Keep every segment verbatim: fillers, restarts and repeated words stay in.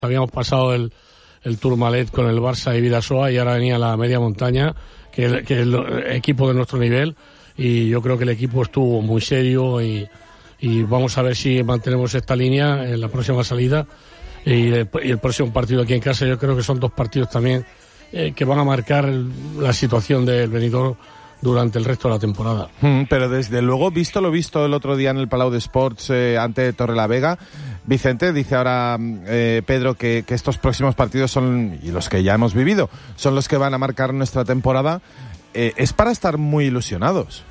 Habíamos pasado el, el Tourmalet con el Barça y Vidasoa y ahora venía la media montaña, que, que es el equipo de nuestro nivel, y yo creo que el equipo estuvo muy serio y, y vamos a ver si mantenemos esta línea en la próxima salida y el, y el próximo partido aquí en casa. Yo creo que son dos partidos también eh, que van a marcar el, la situación del Benidorm durante el resto de la temporada. Mm, pero desde luego, visto lo visto el otro día en el Palau de Sports eh, ante Torrelavega, Vicente, dice ahora eh, Pedro que, que estos próximos partidos son, y los que ya hemos vivido, son los que van a marcar nuestra temporada. Eh, es para estar muy ilusionados.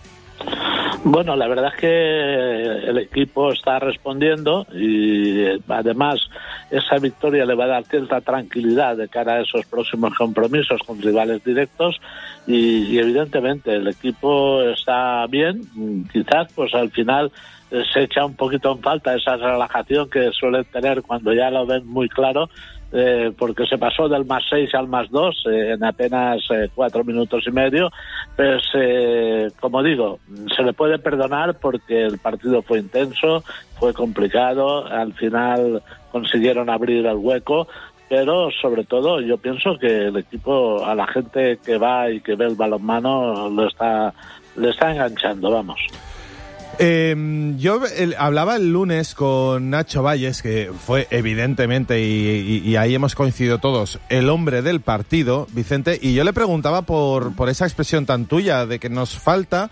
Bueno, la verdad es que el equipo está respondiendo y además esa victoria le va a dar cierta tranquilidad de cara a esos próximos compromisos con rivales directos y, y evidentemente el equipo está bien. Quizás pues al final se echa un poquito en falta esa relajación que suelen tener cuando ya lo ven muy claro, eh, porque se pasó del más seis al más dos eh, en apenas eh, cuatro minutos y medio. Pues eh, como digo, se le puede perdonar porque el partido fue intenso, fue complicado, al final consiguieron abrir el hueco, pero sobre todo yo pienso que el equipo, a la gente que va y que ve el balonmano, lo está, le está enganchando, vamos. Eh, yo el, hablaba el lunes con Nacho Valles, que fue evidentemente, y, y, y ahí hemos coincidido todos, el hombre del partido, Vicente, y yo le preguntaba por, por esa expresión tan tuya de que nos falta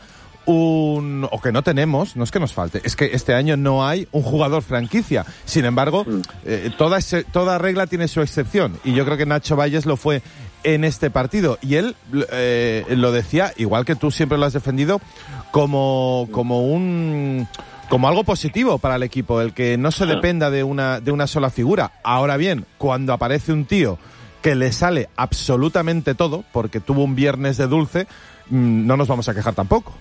un, o que no tenemos, no es que nos falte, es que este año no hay un jugador franquicia. Sin embargo, eh, toda, ese, toda regla tiene su excepción, y yo creo que Nacho Valles lo fue en este partido, y él eh, lo decía, igual que tú siempre lo has defendido, como, como un, como algo positivo para el equipo, el que no se dependa de una, de una sola figura. Ahora bien, cuando aparece un tío que le sale absolutamente todo, porque tuvo un viernes de dulce, no nos vamos a quejar tampoco.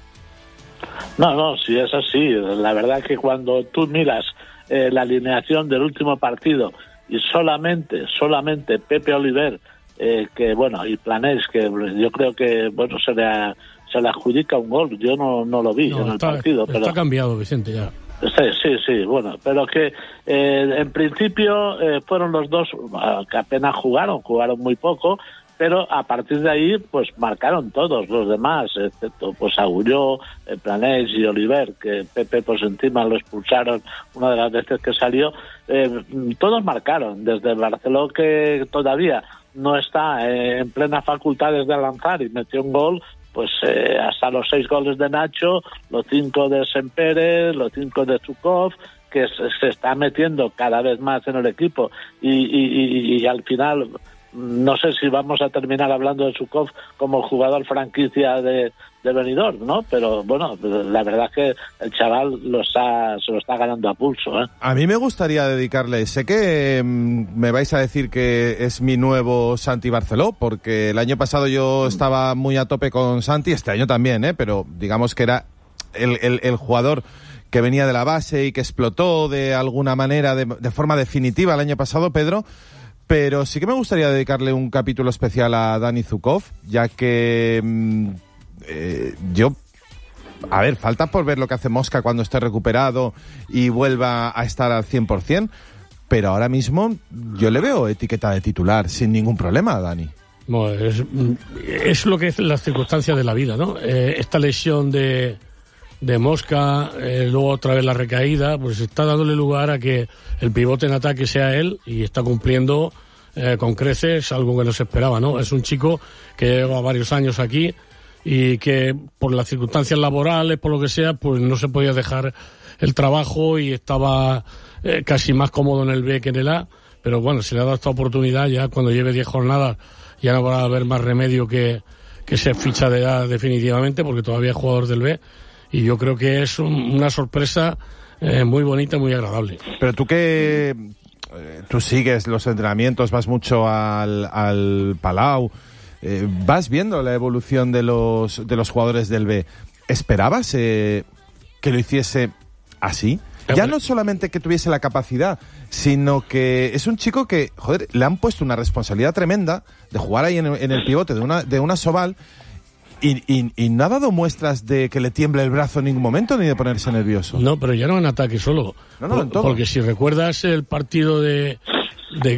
No, no, sí es así. La verdad que cuando tú miras eh, la alineación del último partido y solamente, solamente Pepe Oliver, eh, que bueno, y Planés, que yo creo que bueno se le, se le adjudica un gol, yo no, no lo vi no, en está, el partido. Pero está cambiado, Vicente, ya. Sí, sí, sí, bueno, pero que eh, en principio eh, fueron los dos uh, que apenas jugaron, jugaron muy poco, pero a partir de ahí pues marcaron todos los demás, excepto pues Agulló, eh, Planés y Oliver, que Pepe pues encima lo expulsaron una de las veces que salió. Eh, todos marcaron, desde Barceló, que todavía no está eh, en plenas facultades de lanzar y metió un gol, pues eh, hasta los seis goles de Nacho, los cinco de Sempere, los cinco de Zukov, que se, se está metiendo cada vez más en el equipo y, y, y, y al final no sé si vamos a terminar hablando de Zukov como jugador franquicia de, de Benidorm, ¿no? Pero bueno, la verdad es que el chaval lo está, se lo está ganando a pulso, ¿eh? A mí me gustaría dedicarle, sé que mm, me vais a decir que es mi nuevo Santi Barceló, porque el año pasado yo estaba muy a tope con Santi, este año también, ¿eh? Pero digamos que era el, el, el jugador que venía de la base y que explotó de alguna manera, de, de forma definitiva el año pasado, Pedro. Pero sí que me gustaría dedicarle un capítulo especial a Dani Zukov, ya que mm, eh, yo... A ver, falta por ver lo que hace Mosca cuando esté recuperado y vuelva a estar al cien por ciento, pero ahora mismo yo le veo etiqueta de titular sin ningún problema a Dani. Bueno, es, es lo que es las circunstancias de la vida, ¿no? Eh, esta lesión de... de Mosca, eh, luego otra vez la recaída, pues está dándole lugar a que el pivote en ataque sea él y está cumpliendo eh, con creces algo que no se esperaba, ¿no? Es un chico que lleva varios años aquí y que por las circunstancias laborales, por lo que sea, pues no se podía dejar el trabajo y estaba eh, casi más cómodo en el B que en el A, pero bueno, se le ha dado esta oportunidad. Ya cuando lleve diez jornadas ya no va a haber más remedio que, que se ficha de A definitivamente, porque todavía es jugador del B. Y yo creo que es un, una sorpresa eh, muy bonita, muy agradable. Pero tú que eh, tú sigues los entrenamientos, vas mucho al, al Palau, eh, vas viendo la evolución de los de los jugadores del B. ¿Esperabas eh, que lo hiciese así? Ya no solamente que tuviese la capacidad, sino que es un chico que, joder, le han puesto una responsabilidad tremenda de jugar ahí en, en el pivote de una de una Soval. Y, y, y no ha dado muestras de que le tiemble el brazo en ningún momento ni de ponerse nervioso. No, pero ya no en ataque solo. No, no, en todo. Porque si recuerdas el partido de, de,